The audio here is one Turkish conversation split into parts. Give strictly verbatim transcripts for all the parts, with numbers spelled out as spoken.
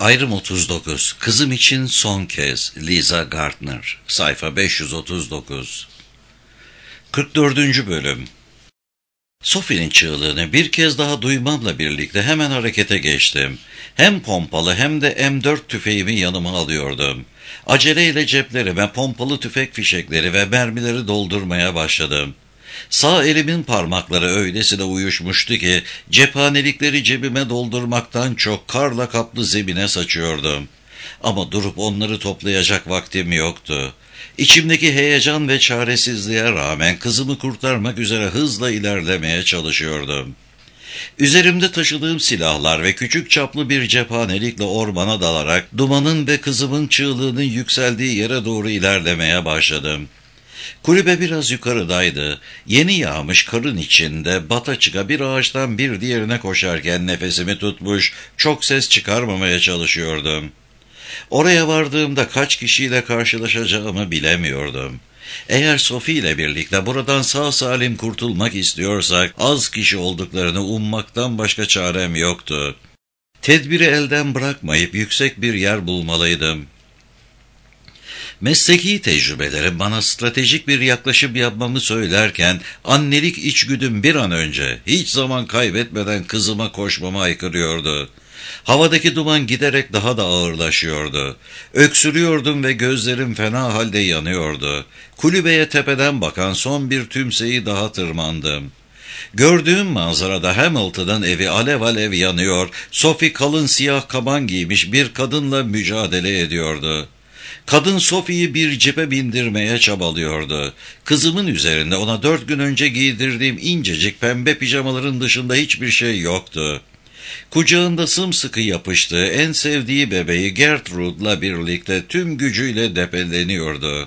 Ayrım otuz dokuz. Kızım için son kez. Lisa Gardner. Sayfa beş yüz otuz dokuz. kırk dördüncü bölüm. Sophie'nin çığlığını bir kez daha duymamla birlikte hemen harekete geçtim. Hem pompalı hem de M dört tüfeğimi yanıma alıyordum. Aceleyle ceplerime pompalı tüfek fişekleri ve mermileri doldurmaya başladım. Sağ elimin parmakları öylesine uyuşmuştu ki cephanelikleri cebime doldurmaktan çok karla kaplı zemine saçıyordum. Ama durup onları toplayacak vaktim yoktu. İçimdeki heyecan ve çaresizliğe rağmen kızımı kurtarmak üzere hızla ilerlemeye çalışıyordum. Üzerimde taşıdığım silahlar ve küçük çaplı bir cephanelikle ormana dalarak dumanın ve kızımın çığlığının yükseldiği yere doğru ilerlemeye başladım. Kulübe biraz yukarıdaydı. Yeni yağmış karın içinde bata çıka bir ağaçtan bir diğerine koşarken nefesimi tutmuş, çok ses çıkarmamaya çalışıyordum. Oraya vardığımda kaç kişiyle karşılaşacağımı bilemiyordum. Eğer Sophie ile birlikte buradan sağ salim kurtulmak istiyorsak az kişi olduklarını ummaktan başka çarem yoktu. Tedbiri elden bırakmayıp yüksek bir yer bulmalıydım. Mesleki tecrübelerim bana stratejik bir yaklaşım yapmamı söylerken annelik içgüdüm bir an önce hiç zaman kaybetmeden kızıma koşmama haykırıyordu. Havadaki duman giderek daha da ağırlaşıyordu. Öksürüyordum ve gözlerim fena halde yanıyordu. Kulübeye tepeden bakan son bir tümseyi daha tırmandım. Gördüğüm manzarada Hamilton'ın evi alev alev yanıyor, Sophie kalın siyah kaban giymiş bir kadınla mücadele ediyordu. Kadın Sophie'yi bir cipe bindirmeye çabalıyordu. Kızımın üzerinde ona dört gün önce giydirdiğim incecik pembe pijamaların dışında hiçbir şey yoktu. Kucağında sımsıkı yapıştığı en sevdiği bebeği Gertrude'la birlikte tüm gücüyle depeleniyordu.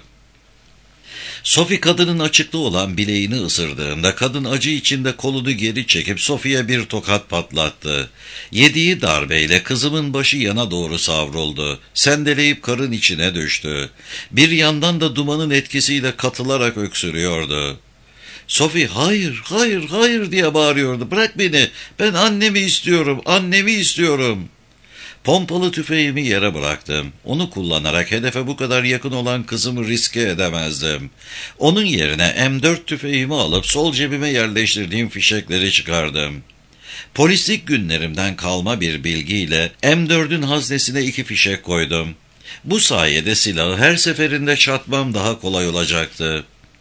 Sophie kadının açıkta olan bileğini ısırdığında kadın acı içinde kolunu geri çekip Sophie'ye bir tokat patlattı. Yediği darbeyle kızımın başı yana doğru savruldu. Sendeleyip karın içine düştü. Bir yandan da dumanın etkisiyle katılarak öksürüyordu. Sophie hayır, hayır, hayır diye bağırıyordu. Bırak beni, ben annemi istiyorum, annemi istiyorum. Pompalı tüfeğimi yere bıraktım. Onu kullanarak hedefe bu kadar yakın olan kızımı riske edemezdim. Onun yerine M dört tüfeğimi alıp sol cebime yerleştirdiğim fişekleri çıkardım. Polislik günlerimden kalma bir bilgiyle M dördün haznesine iki fişek koydum. Bu sayede silahı her seferinde çatmam daha kolay olacaktı.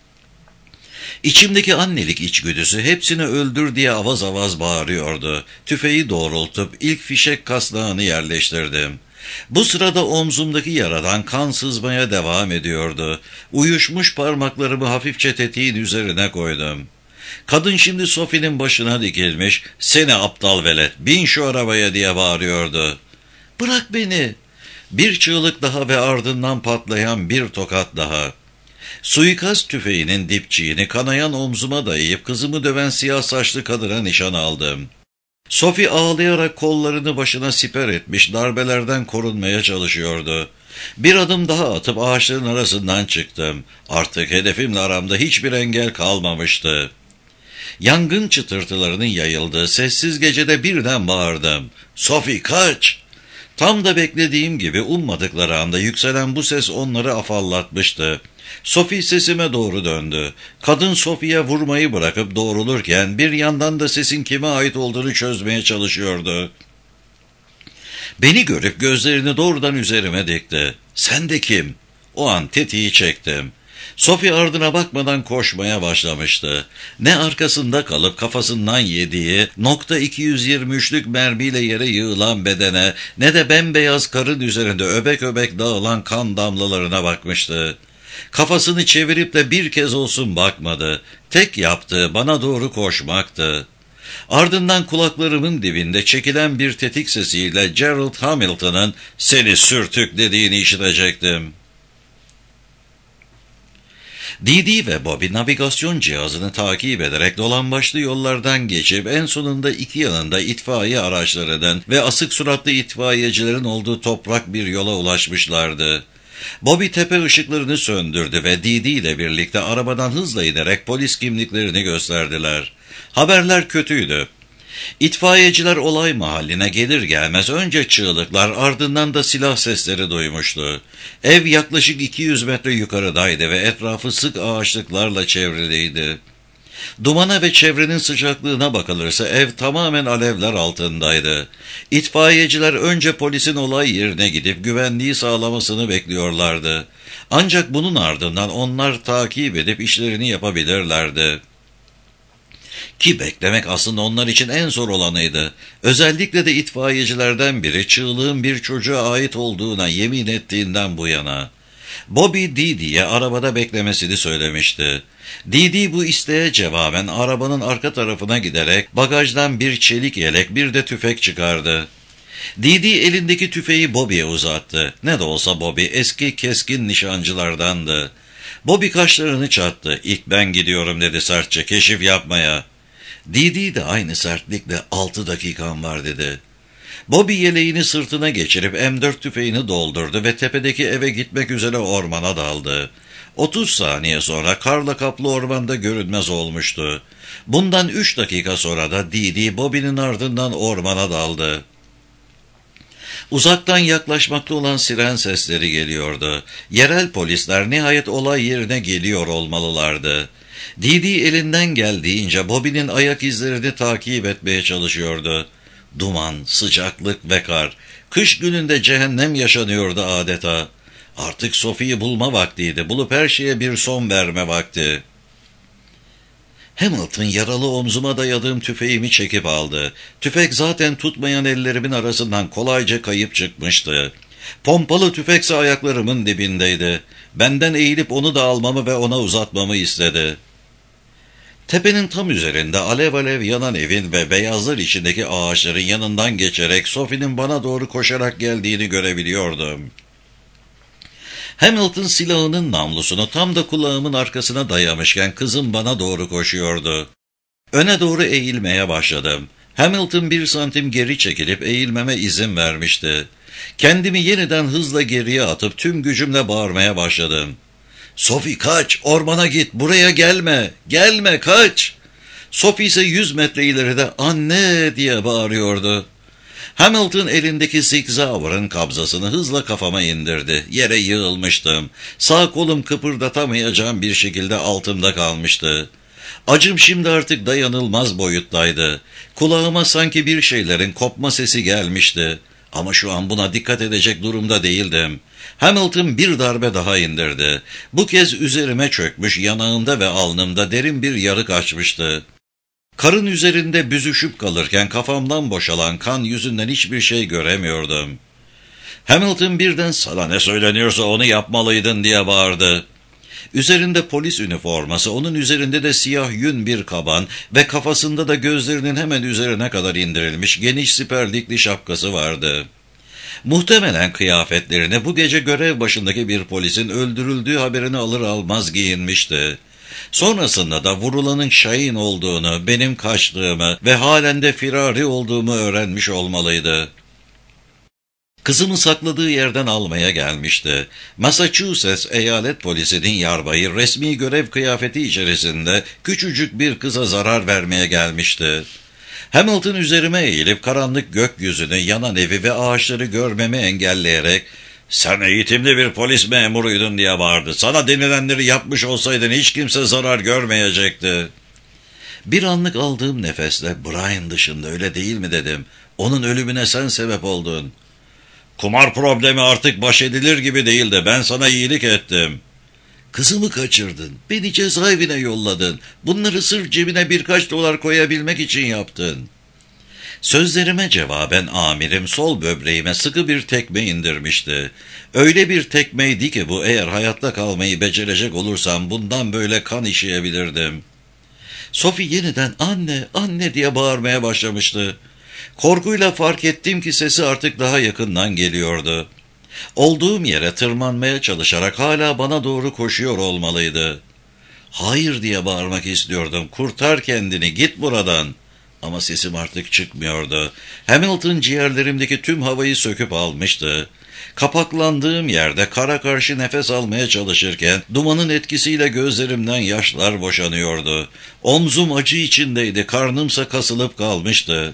İçimdeki annelik içgüdüsü hepsini öldür diye avaz avaz bağırıyordu. Tüfeği doğrultup ilk fişek kasnağını yerleştirdim. Bu sırada omzumdaki yaradan kan sızmaya devam ediyordu. Uyuşmuş parmaklarımı hafifçe tetiğin üzerine koydum. Kadın şimdi Sophie'nin başına dikilmiş, "Seni aptal velet, bin şu arabaya" diye bağırıyordu. "Bırak beni!" Bir çığlık daha ve ardından patlayan bir tokat daha. Suikast tüfeğinin dipçiğini kanayan omzuma dayayıp kızımı döven siyah saçlı kadına nişan aldım. Sophie ağlayarak kollarını başına siper etmiş, darbelerden korunmaya çalışıyordu. Bir adım daha atıp ağaçların arasından çıktım. Artık hedefimle aramda hiçbir engel kalmamıştı. Yangın çıtırtılarının yayıldığı sessiz gecede birden bağırdım. "Sophie kaç!" Tam da beklediğim gibi ummadıkları anda yükselen bu ses onları afallatmıştı. Sophie sesime doğru döndü. Kadın Sophie'ye vurmayı bırakıp doğrulurken bir yandan da sesin kime ait olduğunu çözmeye çalışıyordu. Beni görüp gözlerini doğrudan üzerime dikti. "Sen de kim?" O an tetiği çektim. Sophie ardına bakmadan koşmaya başlamıştı. Ne arkasında kalıp kafasından yediği nokta iki yüz yirmi üçlük mermiyle yere yığılan bedene ne de bembeyaz karın üzerinde öbek öbek dağılan kan damlalarına bakmıştı. Kafasını çevirip de bir kez olsun bakmadı. Tek yaptığı bana doğru koşmaktı. Ardından kulaklarımın dibinde çekilen bir tetik sesiyle Gerald Hamilton'ın "Seni sürtük" dediğini işitecektim. Didi ve Bobby navigasyon cihazını takip ederek dolambaçlı yollardan geçip en sonunda iki yanında itfaiye araçlarının ve asık suratlı itfaiyecilerin olduğu toprak bir yola ulaşmışlardı. Bobby tepe ışıklarını söndürdü ve Didi ile birlikte arabadan hızla inerek polis kimliklerini gösterdiler. Haberler kötüydü. İtfaiyeciler olay mahalline gelir gelmez önce çığlıklar, ardından da silah sesleri duymuştu. Ev yaklaşık iki yüz metre yukarıdaydı ve etrafı sık ağaçlıklarla çevriliydi. Dumana ve çevrenin sıcaklığına bakılırsa ev tamamen alevler altındaydı. İtfaiyeciler önce polisin olay yerine gidip güvenliği sağlamasını bekliyorlardı. Ancak bunun ardından onlar takip edip işlerini yapabilirlerdi. Ki beklemek aslında onlar için en zor olanıydı. Özellikle de itfaiyecilerden biri çığlığın bir çocuğa ait olduğuna yemin ettiğinden bu yana. Bobby Didi'ye arabada beklemesini söylemişti. Didi bu isteğe cevaben arabanın arka tarafına giderek bagajdan bir çelik yelek bir de tüfek çıkardı. Didi elindeki tüfeği Bobby'ye uzattı. Ne de olsa Bobby eski keskin nişancılardandı. Bobby kaşlarını çattı. "İlk ben gidiyorum," dedi sertçe, "keşif yapmaya." Didi de aynı sertlikle "altı dakikam var," dedi. Bobby yeleğini sırtına geçirip M dört tüfeğini doldurdu ve tepedeki eve gitmek üzere ormana daldı. Otuz saniye sonra karla kaplı ormanda görünmez olmuştu. Bundan üç dakika sonra da Didi Bobby'nin ardından ormana daldı. Uzaktan yaklaşmakta olan siren sesleri geliyordu. Yerel polisler nihayet olay yerine geliyor olmalılardı. Didi elinden geldiğince Bobby'nin ayak izlerini takip etmeye çalışıyordu. Duman, sıcaklık ve kar. Kış gününde cehennem yaşanıyordu adeta. Artık Sophie'yi bulma vaktiydi. Bulup her şeye bir son verme vakti. Hamilton yaralı omzuma dayadığım tüfeğimi çekip aldı. Tüfek zaten tutmayan ellerimin arasından kolayca kayıp çıkmıştı. Pompalı tüfekse ayaklarımın dibindeydi. Benden eğilip onu da almamı ve ona uzatmamı istedi. Tepenin tam üzerinde alev alev yanan evin ve beyazlar içindeki ağaçların yanından geçerek Sophie'nin bana doğru koşarak geldiğini görebiliyordum. Hamilton silahının namlusunu tam da kulağımın arkasına dayamışken kızım bana doğru koşuyordu. Öne doğru eğilmeye başladım. Hamilton bir santim geri çekilip eğilmeme izin vermişti. Kendimi yeniden hızla geriye atıp tüm gücümle bağırmaya başladım. "Sophie kaç, ormana git, buraya gelme, gelme, kaç!" Sophie ise yüz metre ileride "anne" diye bağırıyordu. Hamilton elindeki Sig Sauer'ın kabzasını hızla kafama indirdi. Yere yığılmıştım. Sağ kolum kıpırdatamayacağım bir şekilde altımda kalmıştı. Acım şimdi artık dayanılmaz boyuttaydı. Kulağıma sanki bir şeylerin kopma sesi gelmişti. Ama şu an buna dikkat edecek durumda değildim. Hamilton bir darbe daha indirdi. Bu kez üzerime çökmüş, yanağımda ve alnımda derin bir yarık açmıştı. Karın üzerinde büzüşüp kalırken kafamdan boşalan kan yüzünden hiçbir şey göremiyordum. Hamilton birden "sana ne söyleniyorsa onu yapmalıydın" diye bağırdı. Üzerinde polis üniforması, onun üzerinde de siyah yün bir kaban ve kafasında da gözlerinin hemen üzerine kadar indirilmiş geniş siperlikli şapkası vardı. Muhtemelen kıyafetlerini bu gece görev başındaki bir polisin öldürüldüğü haberini alır almaz giyinmişti. Sonrasında da vurulanın Şahin olduğunu, benim kaçtığımı ve halen de firari olduğumu öğrenmiş olmalıydı. Kızımı sakladığı yerden almaya gelmişti. Massachusetts eyalet polisinin yarbayı resmi görev kıyafeti içerisinde küçücük bir kıza zarar vermeye gelmişti. Hamilton üzerime eğilip karanlık gökyüzünü, yanan evi ve ağaçları görmemi engelleyerek "sen eğitimli bir polis memuruydun" diye bağırdı. "Sana denilenleri yapmış olsaydın hiç kimse zarar görmeyecekti." Bir anlık aldığım nefesle "Brian dışında öyle değil mi?" dedim. "Onun ölümüne sen sebep oldun." "Kumar problemi artık baş edilir gibi değildi. Ben sana iyilik ettim." "Kızımı kaçırdın. Beni cezaevine yolladın. Bunları sırf cebine birkaç dolar koyabilmek için yaptın." Sözlerime cevaben amirim sol böbreğime sıkı bir tekme indirmişti. Öyle bir tekmeydi ki bu, eğer hayatta kalmayı becerecek olursam bundan böyle kan işeyebilirdim. Sophie yeniden "anne, anne" diye bağırmaya başlamıştı. Korkuyla fark ettim ki sesi artık daha yakından geliyordu. Olduğum yere tırmanmaya çalışarak hala bana doğru koşuyor olmalıydı. "Hayır" diye bağırmak istiyordum. "Kurtar kendini, git buradan." Ama sesim artık çıkmıyordu. Hamilton ciğerlerimdeki tüm havayı söküp almıştı. Kapaklandığım yerde kara karşı nefes almaya çalışırken dumanın etkisiyle gözlerimden yaşlar boşanıyordu. Omzum acı içindeydi, karnımsa kasılıp kalmıştı.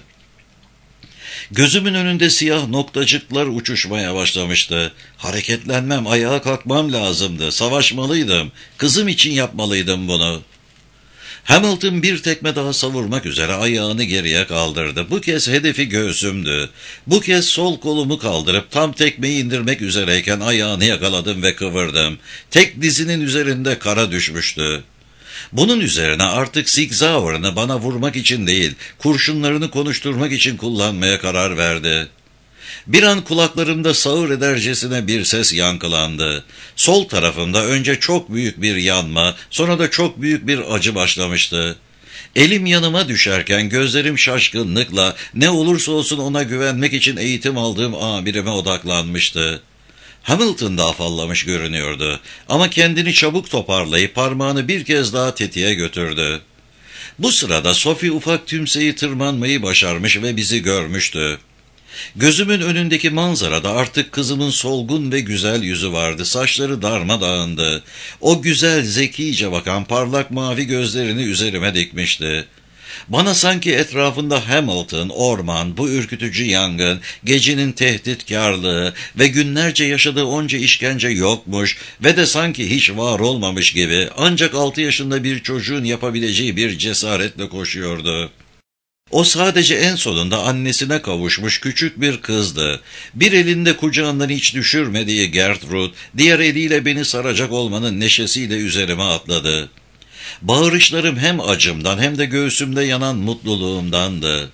Gözümün önünde siyah noktacıklar uçuşmaya başlamıştı. Hareketlenmem, ayağa kalkmam lazımdı. Savaşmalıydım. Kızım için yapmalıydım bunu. Hamilton bir tekme daha savurmak üzere ayağını geriye kaldırdı. Bu kez hedefi göğsümdü. Bu kez sol kolumu kaldırıp tam tekmeyi indirmek üzereyken ayağını yakaladım ve kıvırdım. Tek dizinin üzerinde kara düşmüştü. Bunun üzerine artık Sig Sauer'ını bana vurmak için değil, kurşunlarını konuşturmak için kullanmaya karar verdi. Bir an kulaklarımda sağır edercesine bir ses yankılandı. Sol tarafımda önce çok büyük bir yanma, sonra da çok büyük bir acı başlamıştı. Elim yanıma düşerken gözlerim şaşkınlıkla ne olursa olsun ona güvenmek için eğitim aldığım amirime odaklanmıştı. Hamilton da afallamış görünüyordu ama kendini çabuk toparlayıp parmağını bir kez daha tetiğe götürdü. Bu sırada Sophie ufak tümseyi tırmanmayı başarmış ve bizi görmüştü. Gözümün önündeki manzarada artık kızımın solgun ve güzel yüzü vardı. Saçları darmadağındı. O güzel, zekice bakan parlak mavi gözlerini üzerime dikmişti. Bana sanki etrafında Hamilton, orman, bu ürkütücü yangın, gecenin tehditkarlığı ve günlerce yaşadığı onca işkence yokmuş ve de sanki hiç var olmamış gibi ancak altı yaşında bir çocuğun yapabileceği bir cesaretle koşuyordu. O sadece en sonunda annesine kavuşmuş küçük bir kızdı. Bir elinde kucağından hiç düşürmediği Gertrude, diğer eliyle beni saracak olmanın neşesiyle üzerime atladı. Bağırışlarım hem acımdan hem de göğsümde yanan mutluluğumdandı.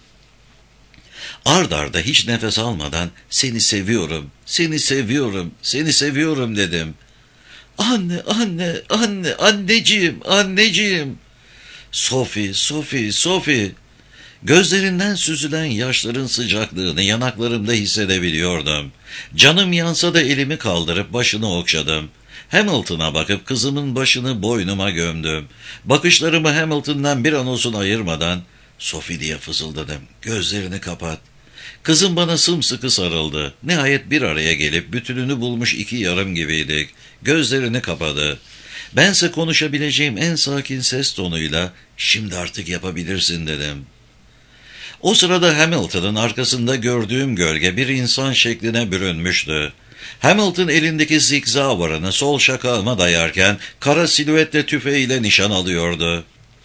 Ard arda hiç nefes almadan "Seni seviyorum, seni seviyorum, seni seviyorum" dedim. "Anne, anne, anne, anneciğim, anneciğim." "Sophie, Sophie, Sophie." Gözlerinden süzülen yaşların sıcaklığını yanaklarımda hissedebiliyordum. Canım yansa da elimi kaldırıp başını okşadım. Hamilton'a bakıp kızımın başını boynuma gömdüm. Bakışlarımı Hamilton'dan bir an olsun ayırmadan "Sophie" diye fısıldadım. "Gözlerini kapat." Kızım bana sımsıkı sarıldı. Nihayet bir araya gelip bütününü bulmuş iki yarım gibiydik. Gözlerini kapadı. Bense konuşabileceğim en sakin ses tonuyla "Şimdi artık yapabilirsin" dedim. O sırada Hamilton'ın arkasında gördüğüm gölge bir insan şekline bürünmüştü. Hamilton elindeki Sig Sauer'ını sol şakağıma dayarken kara silüetle tüfeğiyle nişan alıyordu.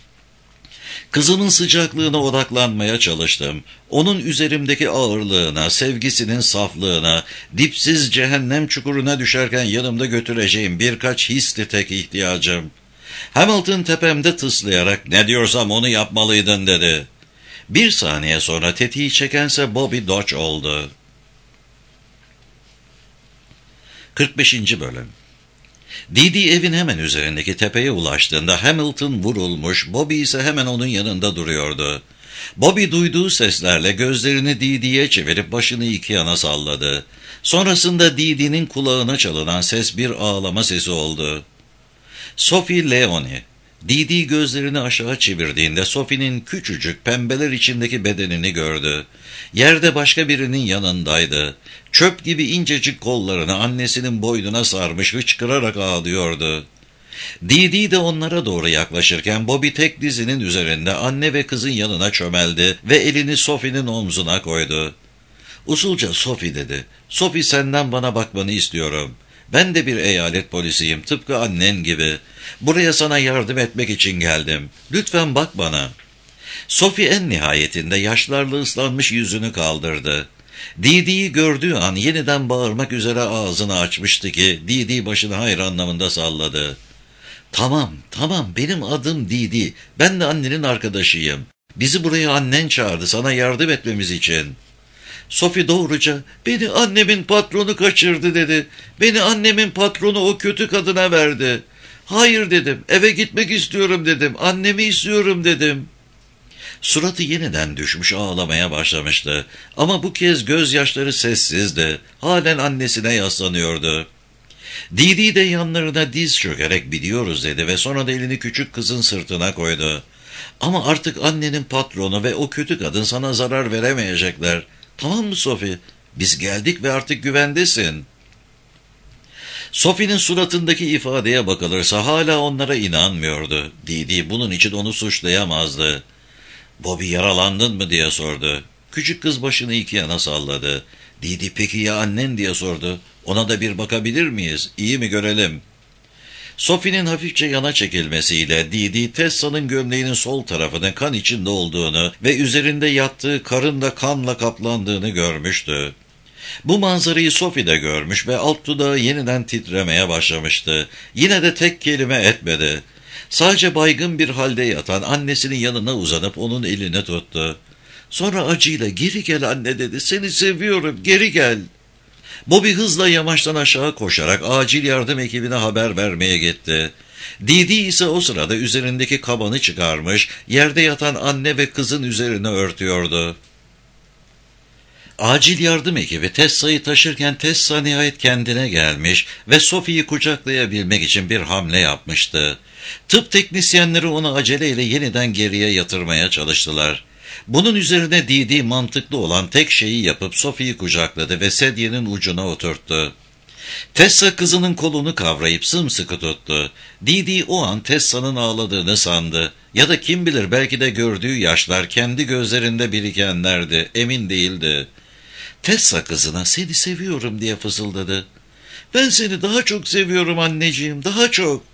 Kızımın sıcaklığına odaklanmaya çalıştım. Onun üzerimdeki ağırlığına, sevgisinin saflığına, dipsiz cehennem çukuruna düşerken yanımda götüreceğim birkaç histi tek ihtiyacım. Hamilton tepemde tıslayarak "Ne diyorsam onu yapmalıydın" dedi. Bir saniye sonra tetiği çekense Bobby Dodge oldu. kırk beşinci Bölüm. Didi evin hemen üzerindeki tepeye ulaştığında Hamilton vurulmuş, Bobby ise hemen onun yanında duruyordu. Bobby duyduğu seslerle gözlerini Didi'ye çevirip başını iki yana salladı. Sonrasında Didi'nin kulağına çalınan ses bir ağlama sesi oldu. Sophie Leoni. Didi gözlerini aşağı çevirdiğinde Sophie'nin küçücük pembeler içindeki bedenini gördü. Yerde başka birinin yanındaydı. Çöp gibi incecik kollarını annesinin boynuna sarmış hıçkırarak ağlıyordu. Didi de onlara doğru yaklaşırken Bobby tek dizinin üzerinde anne ve kızın yanına çömeldi ve elini Sophie'nin omzuna koydu. Usulca "Sophie" dedi. "Sophie, senden bana bakmanı istiyorum. Ben de bir eyalet polisiyim, tıpkı annen gibi. Buraya sana yardım etmek için geldim. Lütfen bak bana." Sophie en nihayetinde yaşlarla ıslanmış yüzünü kaldırdı. Didi'yi gördüğü an yeniden bağırmak üzere ağzını açmıştı ki Didi başını hayır anlamında salladı. "Tamam, tamam, benim adım Didi. Ben de annenin arkadaşıyım. Bizi buraya annen çağırdı sana yardım etmemiz için." Sophie doğruca "Beni annemin patronu kaçırdı" dedi. "Beni annemin patronu o kötü kadına verdi." "Hayır" dedim. "Eve gitmek istiyorum" dedim. "Annemi istiyorum" dedim. Suratı yeniden düşmüş ağlamaya başlamıştı. Ama bu kez gözyaşları sessizdi. Halen annesine yaslanıyordu. Didi de yanlarına diz çökerek "Biliyoruz" dedi ve sonra da elini küçük kızın sırtına koydu. Ama artık annenin patronu ve o kötü kadın sana zarar veremeyecekler. Tamam mı Sophie? Biz geldik ve artık güvendesin. Sophie'nin suratındaki ifadeye bakılırsa hala onlara inanmıyordu. Didi bunun için onu suçlayamazdı. Bobby yaralandın mı diye sordu. Küçük kız başını iki yana salladı. Didi peki ya annen diye sordu. Ona da bir bakabilir miyiz? İyi mi görelim? Sophie'nin hafifçe yana çekilmesiyle Didi Tessa'nın gömleğinin sol tarafının kan içinde olduğunu ve üzerinde yattığı karın da kanla kaplandığını görmüştü. Bu manzarayı Sophie de görmüş ve alt dudağı yeniden titremeye başlamıştı. Yine de tek kelime etmedi. Sadece baygın bir halde yatan annesinin yanına uzanıp onun elini tuttu. Sonra acıyla "Geri gel anne" dedi. "Seni seviyorum, geri gel." Bobby hızla yamaçtan aşağı koşarak acil yardım ekibine haber vermeye gitti. Didi ise o sırada üzerindeki kabanı çıkarmış, yerde yatan anne ve kızın üzerine örtüyordu. Acil yardım ekibi Tessa'yı taşırken Tessa nihayet kendine gelmiş ve Sophie'yi kucaklayabilmek için bir hamle yapmıştı. Tıp teknisyenleri onu aceleyle yeniden geriye yatırmaya çalıştılar. Bunun üzerine Didi mantıklı olan tek şeyi yapıp Sophie'yi kucakladı ve sedyenin ucuna oturttu. Tessa kızının kolunu kavrayıp sımsıkı tuttu. Didi o an Tessa'nın ağladığını sandı. Ya da kim bilir belki de gördüğü yaşlar kendi gözlerinde birikenlerdi, emin değildi. Tessa kızına "Seni seviyorum" diye fısıldadı. "Ben seni daha çok seviyorum anneciğim, daha çok."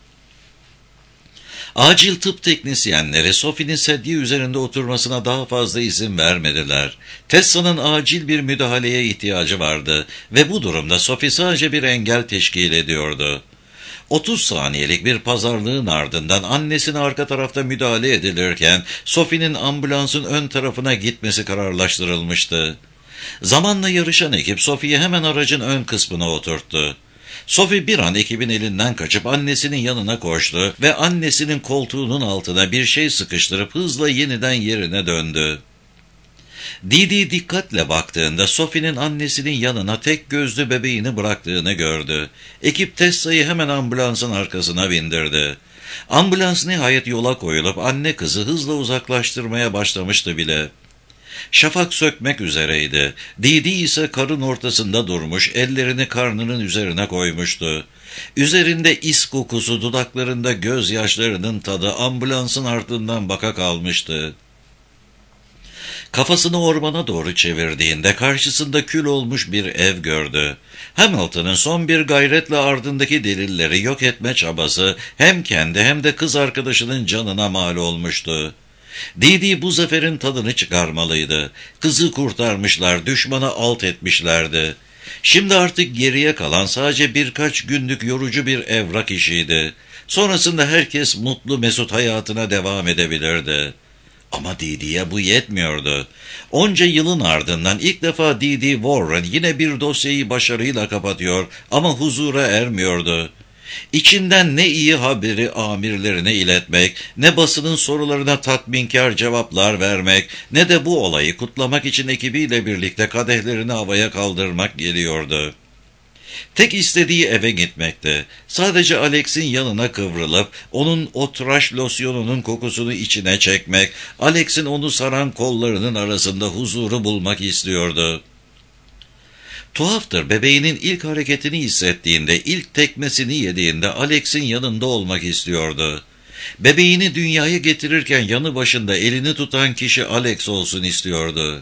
Acil tıp teknisyenleri Sophie'nin sedye üzerinde oturmasına daha fazla izin vermediler. Tessa'nın acil bir müdahaleye ihtiyacı vardı ve bu durumda Sophie sadece bir engel teşkil ediyordu. otuz saniyelik bir pazarlığın ardından annesine arka tarafta müdahale edilirken Sophie'nin ambulansın ön tarafına gitmesi kararlaştırılmıştı. Zamanla yarışan ekip Sophie'yi hemen aracın ön kısmına oturttu. Sophie bir an ekibin elinden kaçıp annesinin yanına koştu ve annesinin koltuğunun altına bir şey sıkıştırıp hızla yeniden yerine döndü. Didi dikkatle baktığında Sophie'nin annesinin yanına tek gözlü bebeğini bıraktığını gördü. Ekip Tessa'yı hemen ambulansın arkasına bindirdi. Ambulans nihayet yola koyulup anne kızı hızla uzaklaştırmaya başlamıştı bile. Şafak sökmek üzereydi. Didi ise karın ortasında durmuş, ellerini karnının üzerine koymuştu. Üzerinde is kokusu, dudaklarında gözyaşlarının tadı ambulansın ardından baka kalmıştı. Kafasını ormana doğru çevirdiğinde karşısında kül olmuş bir ev gördü. Hamilton'ın son bir gayretle ardındaki delilleri yok etme çabası hem kendi hem de kız arkadaşının canına mal olmuştu. Didi bu zaferin tadını çıkarmalıydı. Kızı kurtarmışlar, düşmanı alt etmişlerdi. Şimdi artık geriye kalan sadece birkaç günlük yorucu bir evrak işiydi. Sonrasında herkes mutlu mesut hayatına devam edebilirdi. Ama Didi'ye bu yetmiyordu. Onca yılın ardından ilk defa Didi Warren yine bir dosyayı başarıyla kapatıyor ama huzura ermiyordu. İçinden ne iyi haberi amirlerine iletmek, ne basının sorularına tatminkar cevaplar vermek, ne de bu olayı kutlamak için ekibiyle birlikte kadehlerini havaya kaldırmak geliyordu. Tek istediği eve gitmekti. Sadece Alex'in yanına kıvrılıp, onun o tıraş losyonunun kokusunu içine çekmek, Alex'in onu saran kollarının arasında huzuru bulmak istiyordu. Tuhaftır, bebeğinin ilk hareketini hissettiğinde, ilk tekmesini yediğinde Alex'in yanında olmak istiyordu. Bebeğini dünyaya getirirken yanı başında elini tutan kişi Alex olsun istiyordu.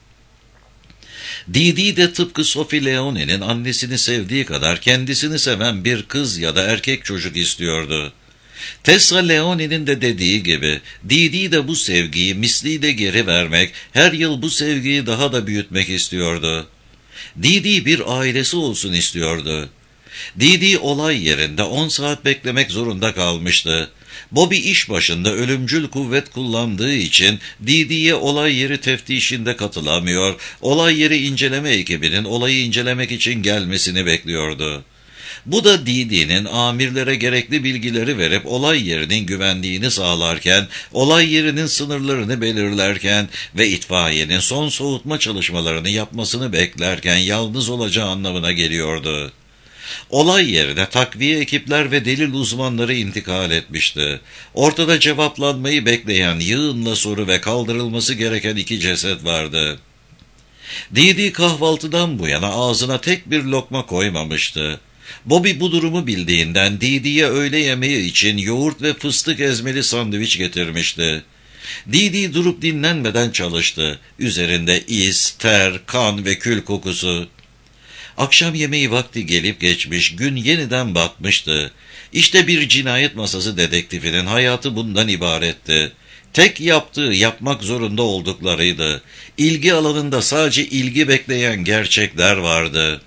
Didi de tıpkı Sophie Leone'nin annesini sevdiği kadar kendisini seven bir kız ya da erkek çocuk istiyordu. Tessa Leone'nin de dediği gibi, Didi de bu sevgiyi misliyle geri vermek, her yıl bu sevgiyi daha da büyütmek istiyordu. Didi bir ailesi olsun istiyordu. Didi olay yerinde on saat beklemek zorunda kalmıştı. Bobby iş başında ölümcül kuvvet kullandığı için Didi'ye olay yeri teftişinde katılamıyor, olay yeri inceleme ekibinin olayı incelemek için gelmesini bekliyordu. Bu da Didi'nin amirlere gerekli bilgileri verip olay yerinin güvenliğini sağlarken, olay yerinin sınırlarını belirlerken ve itfaiyenin son soğutma çalışmalarını yapmasını beklerken yalnız olacağı anlamına geliyordu. Olay yerine takviye ekipler ve delil uzmanları intikal etmişti. Ortada cevaplanmayı bekleyen yığınla soru ve kaldırılması gereken iki ceset vardı. Didi kahvaltıdan bu yana ağzına tek bir lokma koymamıştı. Bobby bu durumu bildiğinden Didi'ye öğle yemeği için yoğurt ve fıstık ezmeli sandviç getirmişti. Didi durup dinlenmeden çalıştı. Üzerinde iz, ter, kan ve kül kokusu. Akşam yemeği vakti gelip geçmiş, gün yeniden batmıştı. İşte bir cinayet masası dedektifinin hayatı bundan ibaretti. Tek yaptığı yapmak zorunda olduklarıydı. İlgi alanında sadece ilgi bekleyen gerçekler vardı.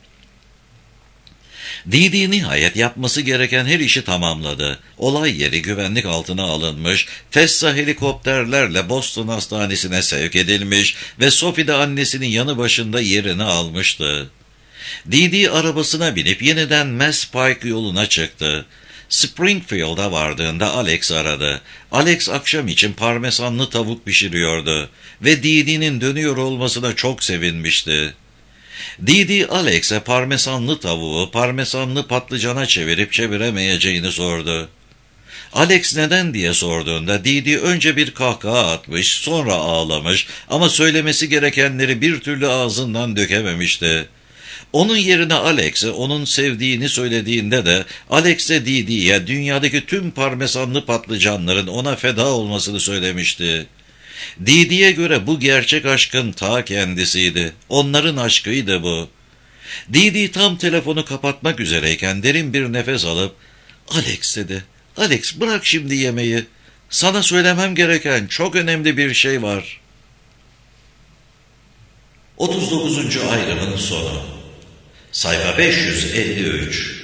Didi nihayet yapması gereken her işi tamamladı. Olay yeri güvenlik altına alınmış, Tessa helikopterlerle Boston Hastanesi'ne sevk edilmiş ve Sophie de annesinin yanı başında yerini almıştı. Didi arabasına binip yeniden Mass Pike yoluna çıktı. Springfield'a vardığında Alex aradı. Alex akşam için parmesanlı tavuk pişiriyordu ve Didi'nin dönüyor olmasına çok sevinmişti. Didi Alex'e parmesanlı tavuğu parmesanlı patlıcana çevirip çeviremeyeceğini sordu. Alex neden diye sorduğunda Didi önce bir kahkaha atmış, sonra ağlamış ama söylemesi gerekenleri bir türlü ağzından dökememişti. Onun yerine Alex'e onun sevdiğini söylediğinde de Alex'e Didi'ye dünyadaki tüm parmesanlı patlıcanların ona feda olmasını söylemişti. Didi'ye göre bu gerçek aşkın ta kendisiydi. Onların aşkıydı bu. Didi tam telefonu kapatmak üzereyken derin bir nefes alıp "Alex" dedi. "Alex, bırak şimdi yemeği. Sana söylemem gereken çok önemli bir şey var." otuz dokuzuncu ayrımın sonu. Sayfa beş yüz elli üç.